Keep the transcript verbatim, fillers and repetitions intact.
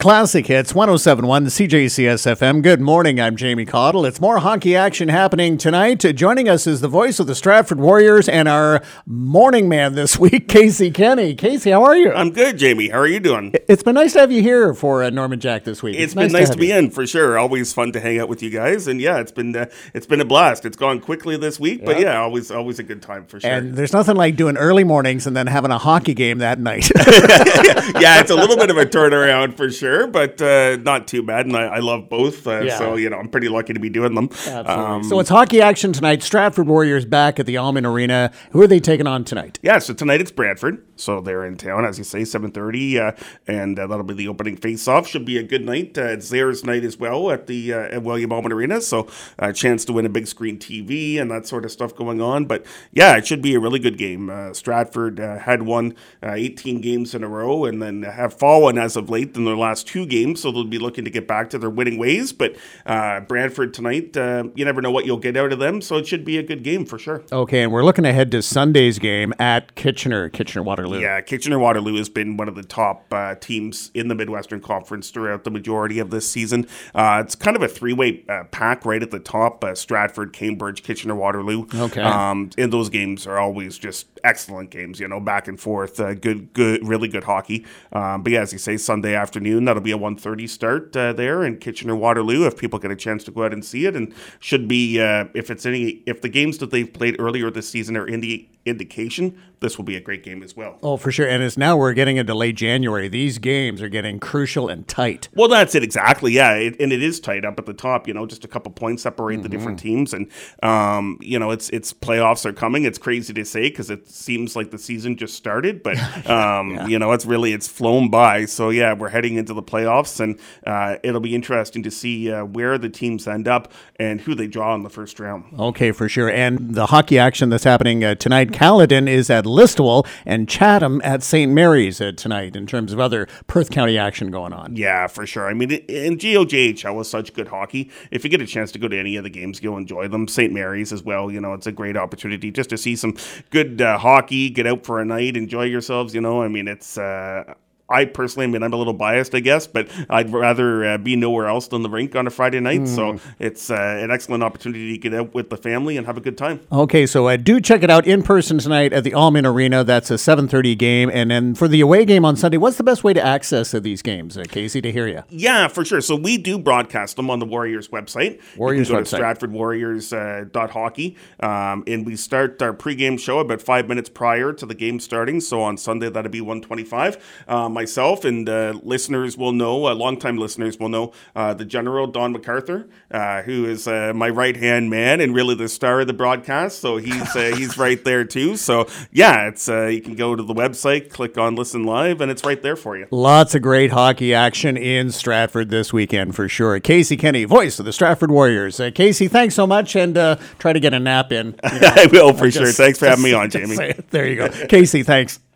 Classic Hits, one oh seven point one, the C J C S F M. Good morning, I'm Jamie Cottle. It's more hockey action happening tonight. Joining us is the voice of the Stratford Warriors and our morning man this week, Casey Kenny. Casey, how are you? I'm good, Jamie. How are you doing? It's been nice to have you here for uh, Norman Jack this week. It's, it's been nice, nice to, to be you. in, for sure. Always fun to hang out with you guys. And yeah, it's been uh, it's been a blast. It's gone quickly this week, but yeah, always always a good time for sure. And there's nothing like doing early mornings and then having a hockey game that night. Yeah, it's a little bit of a turnaround for sure, but uh, not too bad. And I, I love both. Uh, Yeah. So, you know, I'm pretty lucky to be doing them. Absolutely. Um, So it's hockey action tonight. Stratford Warriors back at the Alman Arena. Who are they taking on tonight? Yeah, so tonight it's Brantford. So they're in town, as you say, seven thirty, uh, and uh, that'll be the opening face-off. Should be a good night. Uh, it's theirs night as well at the uh, at William Alman Arena, so a chance to win a big screen T V and that sort of stuff going on. But yeah, it should be a really good game. Uh, Stratford uh, had won uh, eighteen games in a row and then have fallen as of late in their last two games, so they'll be looking to get back to their winning ways. But uh, Brantford tonight, uh, you never know what you'll get out of them, so it should be a good game for sure. Okay, and we're looking ahead to Sunday's game at Kitchener, Kitchener-Waterloo. Yeah, Kitchener-Waterloo has been one of the top uh, teams in the Midwestern Conference throughout the majority of this season. Uh, it's kind of a three-way uh, pack right at the top, uh, Stratford, Cambridge, Kitchener-Waterloo. Okay. Um, and those games are always just excellent games, you know, back and forth, uh, good, good, really good hockey. Um, but yeah, as you say, Sunday afternoon, that'll be a one thirty start uh, there in Kitchener-Waterloo if people get a chance to go out and see it, and should be, uh, if it's any, if the games that they've played earlier this season are any indication, this will be a great game as well. Oh, for sure. And as now we're getting into late January, these games are getting crucial and tight. Well, that's it exactly. Yeah, it, and it is tight up at the top. You know, just a couple points separate mm-hmm. the different teams, and um, you know, it's it's playoffs are coming. It's crazy to say because it seems like the season just started, but um, yeah. you know, it's really it's flown by. So yeah, we're heading into the playoffs, and uh, it'll be interesting to see uh, where the teams end up and who they draw in the first round. Okay, for sure. And the hockey action that's happening uh, tonight. Caledon is at Listowel and Chatham at Saint Mary's uh, tonight in terms of other Perth County action going on. Yeah, for sure. I mean, and G O J H L is such good hockey. If you get a chance to go to any of the games, you'll enjoy them. Saint Mary's as well. You know, it's a great opportunity just to see some good uh, hockey, get out for a night, enjoy yourselves. You know, I mean, it's... Uh, I personally, I mean, I'm a little biased, I guess, but I'd rather uh, be nowhere else than the rink on a Friday night. Mm. So it's uh, an excellent opportunity to get out with the family and have a good time. Okay, so uh, do check it out in person tonight at the Alman Arena. That's a seven thirty game. And then for the away game on Sunday, what's the best way to access uh, these games, uh, Casey, to hear you? Yeah, for sure. So we do broadcast them on the Warriors website. Warriors you can go website. to Stratford Warriors dot hockey. Um, and we start our pregame show about five minutes prior to the game starting. So on Sunday, that'll be one twenty-five. Uh, myself and uh, listeners will know, uh, longtime listeners will know, uh, the General, Don MacArthur, uh, who is uh, my right-hand man and really the star of the broadcast. So he's uh, he's right there too. So yeah, it's uh, you can go to the website, click on Listen Live, and it's right there for you. Lots of great hockey action in Stratford this weekend for sure. Casey Kenny, voice of the Stratford Warriors. Uh, Casey, thanks so much, and uh, try to get a nap in. You know, I will for sure. Thanks for having me on, Jamie. There you go. Casey, thanks.